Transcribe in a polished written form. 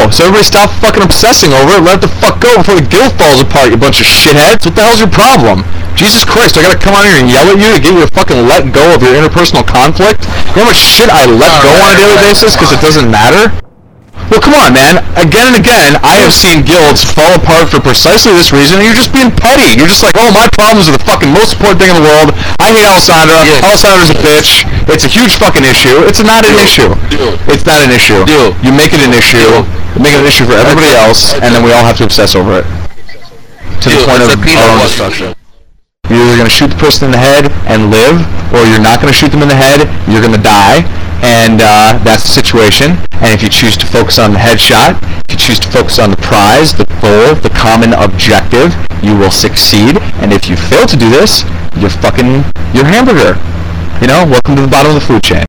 go. So everybody stop fucking obsessing over it. Let it the fuck go before the guilt falls apart, you bunch of shitheads. What the hell's your problem? Jesus Christ, I gotta come out here and yell at you to get you to fucking let go of your interpersonal conflict? You know how much shit I let go on a daily basis because it doesn't matter? Well, come on, man. Again and again, I have seen guilds fall apart for precisely this reason, and you're just being petty. You're just like, oh, my problems are the fucking most important thing in the world. I hate Alessandra. Yeah. Alessandra's a bitch. It's a huge fucking issue. It's not an issue. It's not an issue. You make it an issue. You make it an issue for everybody else, and then we all have to obsess over it. To the point of our own destruction. You're either going to shoot the person in the head and live, or you're not going to shoot them in the head, you're going to die, and that's the situation. And if you choose to focus on the headshot, if you choose to focus on the prize, the goal, the common objective, you will succeed. And if you fail to do this, you're hamburger. You know, welcome to the bottom of the food chain.